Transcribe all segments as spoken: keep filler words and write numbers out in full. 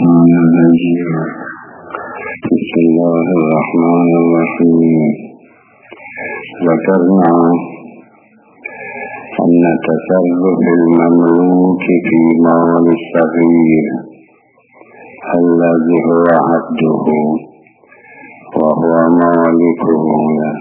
الشيطان الرجيم. بسم الله الرحمن الرحيم. ذكرنا أن تصرف المملوك في مال الصغير الذي هو عبده وهو مالكه له،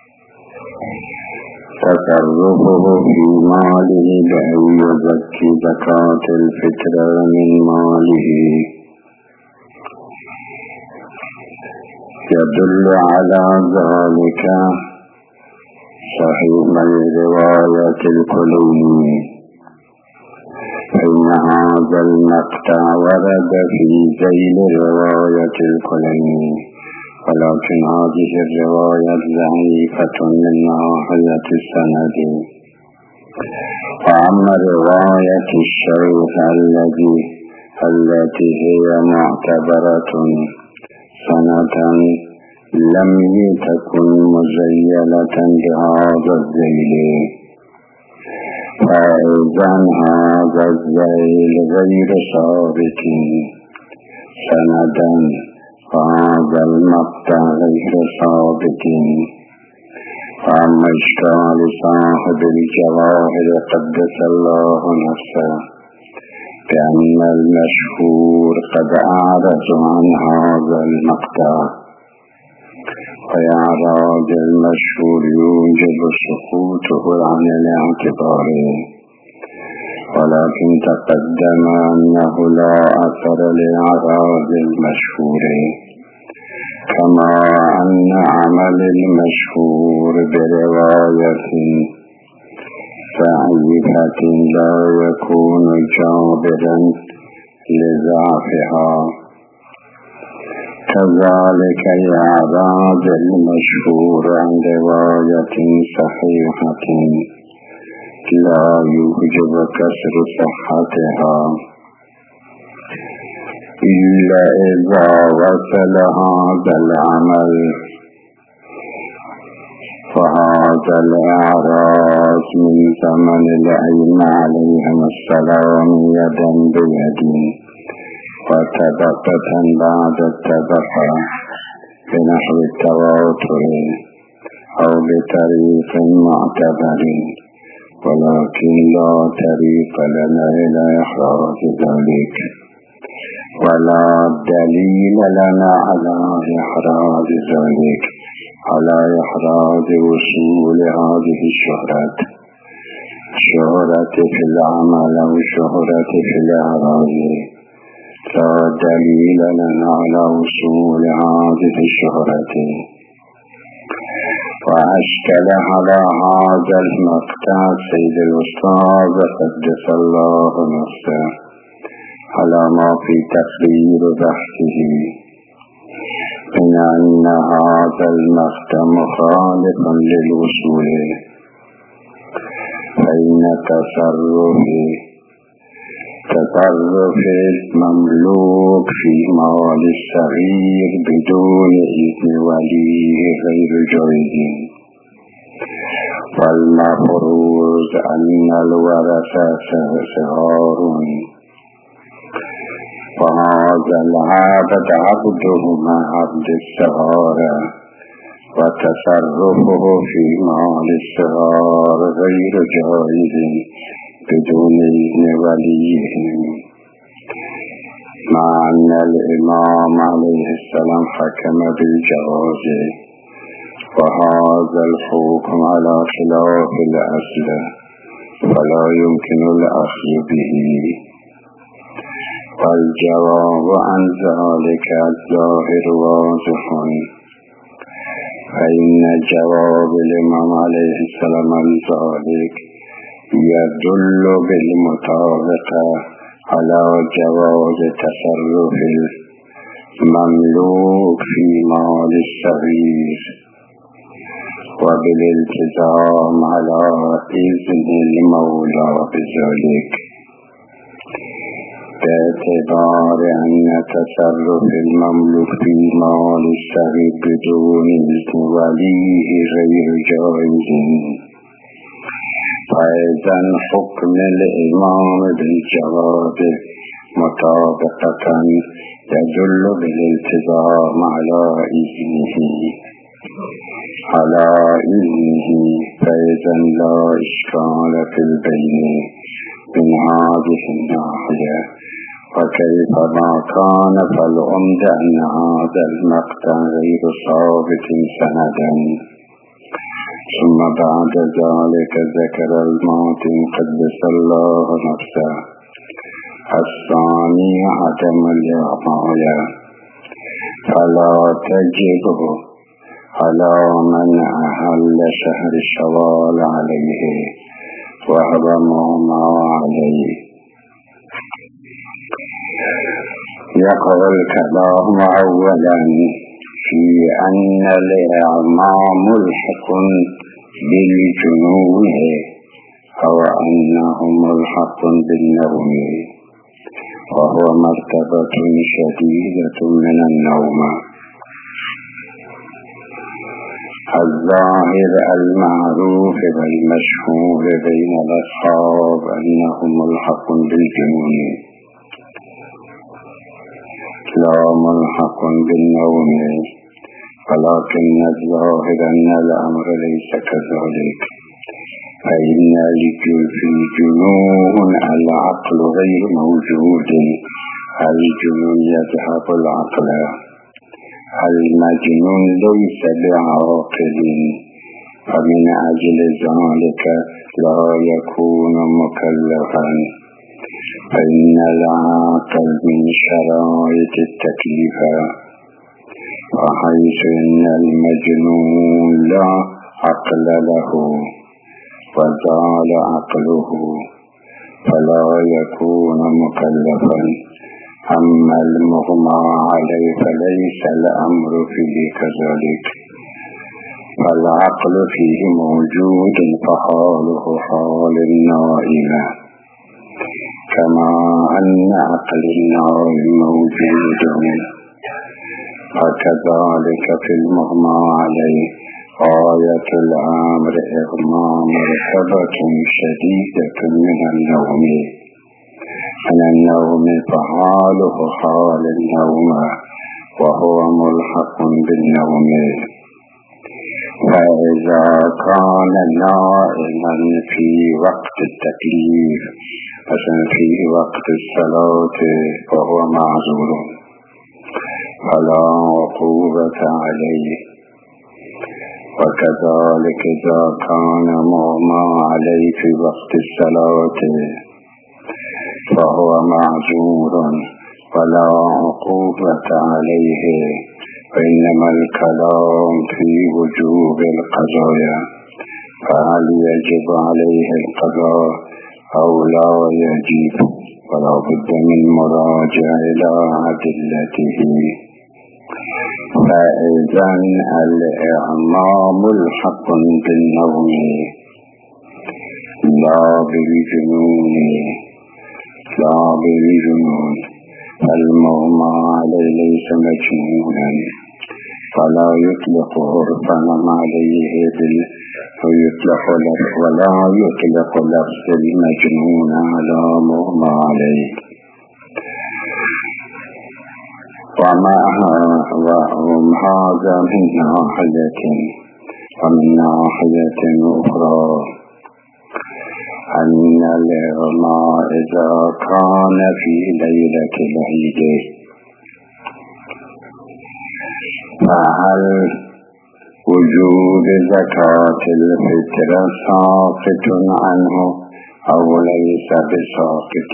تصرفه في ماله بأن يزكي زكاة الفطر من ماله يدل على ذلك صحيح رواية الكليني، فإن هذا المقطع ورد في ذيل رواية الكليني، ولكن هذه الرواية ضعيفة من ناحية السند. وأما رواية الشيخ الذي التي هي معتبرة سنة لم تكن مزيلة بهذا الذيل، فإذا هذا الذيل غير ثابت سندا، وهذا المقطع غير ثابت. فأما إشكال صاحب الجواهر قدس الله نفسه بأن المشهور قد أعرض عن هذا المقطع، وإعراض المشهور يوجب سقوطه عن الاعتبار، ولكن تقدم أنه لا أثر لإعراض المشهور، كما أن عمل المشهور برواية ضعيفة لا يكون جابرا لضعفها، كذلك إعراض المشهور عن رواية صحيحة لا يوجب كسر صحتها إلا إذا وصل هذا العمل، فهذا الإعراض من زمن الأئمة عليهم السلام يدا بيد وطبقة بعد الطبقة بنحو التواتر أو بطريق معتبر، ولكن لا طريق لنا إلى إحراز ذلك، ولا دليل لنا على إحراز ذلك، على إحراز وصول هذه الشهرة شهرة في العمل أو شهرة في الإعراض، لا دليل لنا على وصول هذه الشهرة. وأشكل على هذا المقطع سيد الأستاذ قدس الله نفسه على ما في تقرير بحثه من أن هذا المقطع مخالف للوصول، فإن تصرف تصرف المملوك في مال الصغير بدون إذن وليه غير جائز، والمفروض أن الورثة صغار، وهذا العبد عبده مع عبد الصغار، وتصرفه في مال الصغار غير جائز بدون إذن وليهم، مع أن الإمام عليه السلام حكم بالجواز، وهذا الحكم على خلاف الأصل فلا يمكن الأخذ به. والجواب عن ذلك الظاهر واضح، فإن جواب الإمام عليه السلام عن ذلك يدل بالمطابقة على جواز تصرف المملوك في مال الصغير، وبالالتزام على إذن المولى بذلك، باعتبار أن تصرف المملوك في مال الصغير بدون إذن وليه غير جائز. فإذا حكم الإمام بالجواب مطابقة يدل بالالتزام على إذنه على إذنه فإذا لا إشكال في البين من هذه الناحية. وكيف ما كان فالعمد أن هذا المقطع غير ثابت سندا. ثم بعد ذلك ذكر الماتن قدس الله نفسه الثاني عدم الإعطاية، فلا تجب على من أهل شهر شوال عليه وهو مغمى عليه. يقول الكلام أولا في أن الإعمام ملحق بالجنون أو أنه ملحق بالنوم، وهو مرتبة شديدة من النوم. الظاهر المعروف والمشهور بين الأصحاب أنه ملحق بالجنون لا ملحق بالنوم، ولكن الظاهر أن الأمر ليس كذلك، فإن في جنون العقل غير موجود، الجنون يذهب العقل، المجنون ليس بعاقل، فمن أجل ذلك لا يكون مكلفا، فإن العاقل من شرائط التكليف، وحيث إن المجنون لا عقل له وزال عقله فلا يكون مكلفا. أما المغمى عليه فليس الأمر فيه كذلك، فالعقل فيه موجود فحاله حال النائم، كما أن عقل النائم موجود، وكذلك في المغمى عليه غاية الأمر إغماء مرتبة شديدة من النوم، من النوم فحاله حال النوم وهو ملحق بالنوم. فإذا كان نائما في وقت التكليف مثلا في وقت الصلاة فهو معذور فلا عقوبة عليه، وكذلك إذا كان مغمى عليه في وقت الصلاة فهو معذور ولا عقوبة عليه، وإنما الكلام في وجوب القضاء، فهل يجب عليه القضاء أو لا يجب، ولا بد من مراجعة إلى أدلته. فإذا الإعمام ملحق بالنوم لا بالجنون لا بالجنون، فالمغمى عليه ليس مجنونا فلا يطلق عرفا عليه بال ويطلق ولا يطلق لفظ المجنون على مغمى عليه. وما هذا من ناحية، ومن ناحية أخرى أن الإغماء إذا كان في ليلة العيد فهل وجوب زكاة الفطر ساقط عنه أو ليس بساقط؟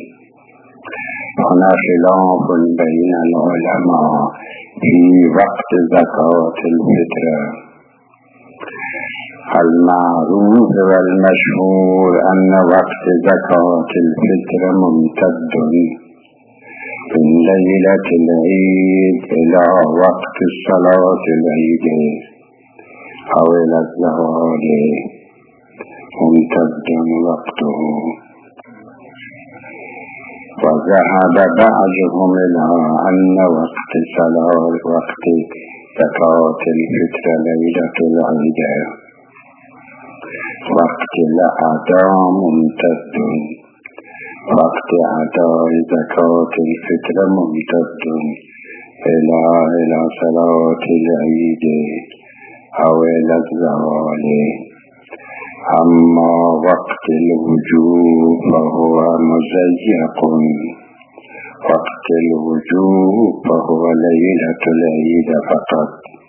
هنا خلاف بين العلماء في وقت زكاة الفطر. المعروف والمشهور أن وقت زكاة الفطر ممتد من ليلة العيد إلى وقت الصلاة العيد أو إلى الزوال ممتد وقته. وذهب بعضهم إلى أن وقت صلاة وقت زكاة الفطر ليلة العيد وقت الأداء ممتد، وقت أداء زكاة الفطر ممتد إلى إلى صلاة العيد أو إلى الزوال. أما وقت الوجوب فهو مزيق. وقت الوجوب فهو ليلة العيد فقط،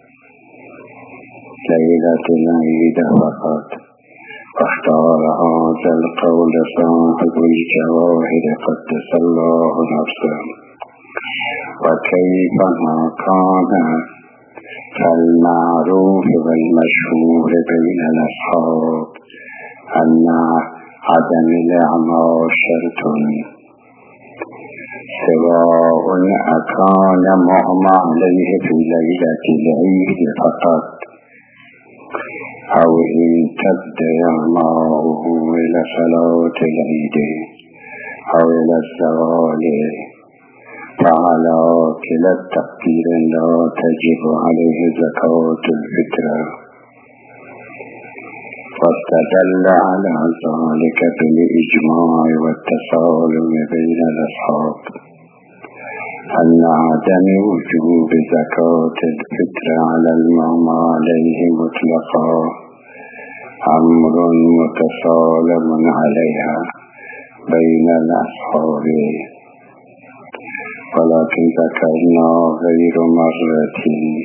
ليلة العيد فقط. واختار هذا القول صاحب الجواهر قدس الله نفسه. وكيف ما كان فالمعروف والمشهور بين الأصحاب أن عدم الأعمال شرط، سواء أكان مغمى عليه في ليلة العيد فقط أو امتد إعماؤه إلى صلاة العيد أو إلى الزوال، فعلى كلا التقدير لا تجب عليه زكاة الفطر. واستدل على ذلك بالإجماع والتسالم بين الأصحاب أن عدم وجوب زكاة الفطر على المغمى عليه مطلقا أمر متسالم عليها بين الأصحاب. ولكن ذكرنا غير مرة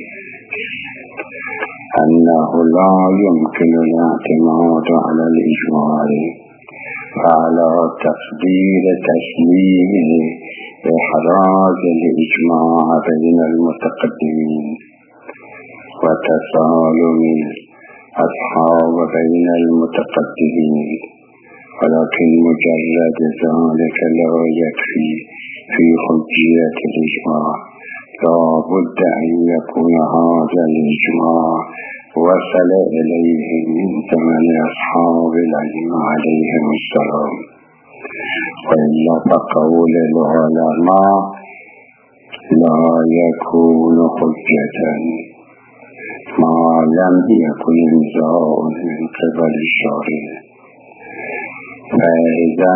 أنه لا يمكن الاعتماد على الإجماع، فعلى تقدير تسليمه إحراز الإجماع بين المتقدمين وتسالم الأصحاب بين المتقدمين. ولكن مجرد ذلك لا يكفي في حجية الإجماع، لا بد أن يكون هذا الإجماع وصل إليه من زمن أصحاب العلم عليهم السلام، وإلا فقول العلماء لا يكون حجة ما لم يكن إنزاء من قبل الشارع. فإذا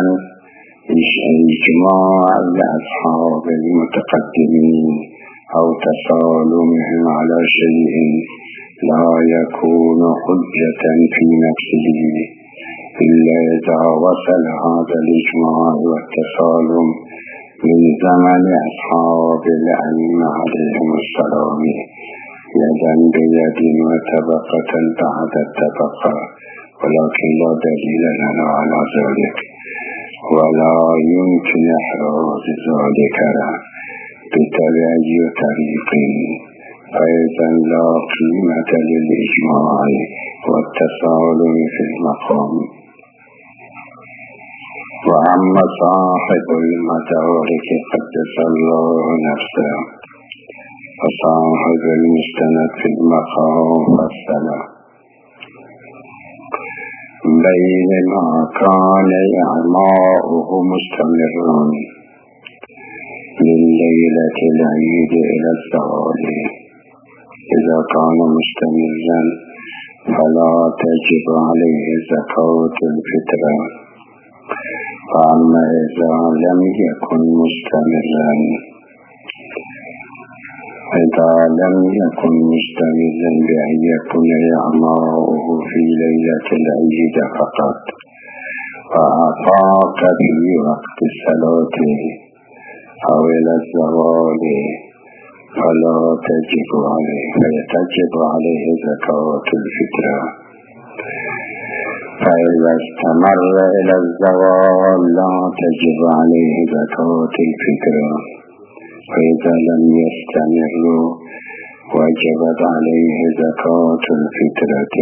إجماع الأصحاب المتقدمين أو تسالمهم على شيء لا يكون حجة في نفسه إلا إذا وصل هذا الإجماع والتسالم من زمن أصحاب العلم عليهم السلام يدا بيد وطبقة بعد الطبقة. ولكن لا دليل لنا على ذلك، ولا يمكن إحراز ذلك بتبعي طريق، فإذا لا قيمة للإجماع والتسالم في المقام. وأما صاحب المدارك قدس الله نفسه وصاحب المستند في المقام فالسلام بينما كان إعماؤه مستمرا من ليلة العيد إلى الزوال. إذا كان مستمرا فلا تجب عليه زكاة الفطر. فأما إذا لم يكن مستمرا إذا لم يكن مستمرا بأن يكون إعماؤه في ليلة العيد فقط وأفاق في وقت الصلاة أو إلى الزوال فلا تجب عليه فيتجب عليه زكاة الفطر. فإذا استمر إلى الزوال لا تجب عليه زكاة الفطر. فإذا لم يستمر وجبت عليه زكاة الفطرة.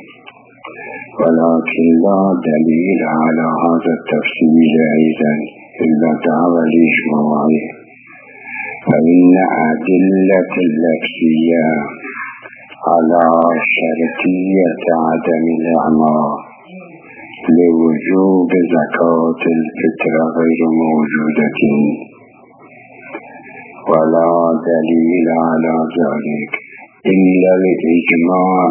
ولكن لا دليل على هذا التفصيل أيضا إلا دعوى الإجماع، فإن أدلة اللفظية على شرطية عدم الإعماء لوجوب زكاة الفطر غير موجودة، ولا دليل على ذلك إلا الإجماع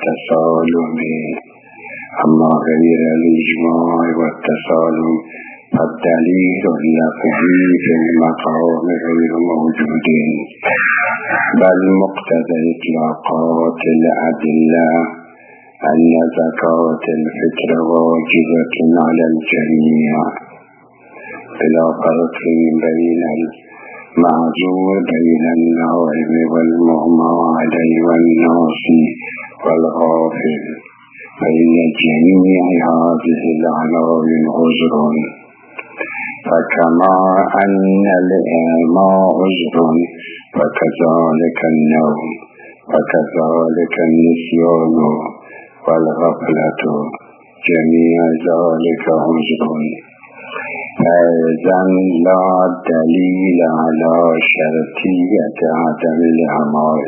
والتسالم. أما غير الإجماع والتسالم فالدليل اللفظي في المقام غير موجود، بل مقتضى إطلاقات الأدلة أن زكاة الفطر واجبة على الجميع بلا فرق بين المعذور بين النائم والمغمى عليه والناسي والغافل، فإن جميع هذه العناوين عذر، فكما أن الإعماء عذر فكذلك النوم وكذلك النسيان والغفلة، جميع ذلك عذر. فإذن لا دليل على شرطية عدم الإعماء،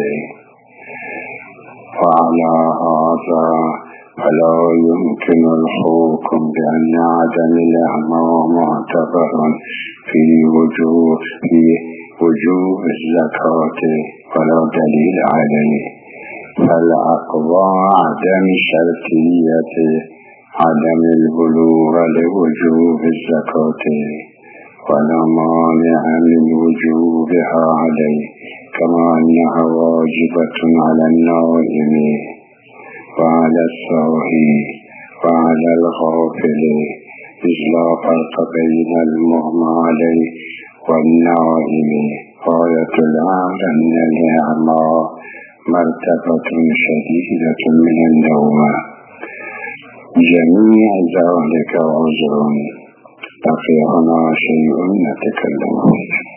وعلى هذا فلا يمكن الحكم بأن عدم الإعماء معتبر في وجوب في وجوب الزكاة ولا دليل عليه، فالأقوى عدم شرطية عدم البلوغ لوجوب الزكاة، ولا مانع من وجوبها عليه، كما أنها واجبة على النائم وعلى الساهي وعلى الغافل، إذ لا فرق بين المغمى عليه والنائم. غاية الأمر أن الإعماء مرتبة شديدة من النوم، جميع ذلك عذر. بقي هنا شيء نتكلم فيه.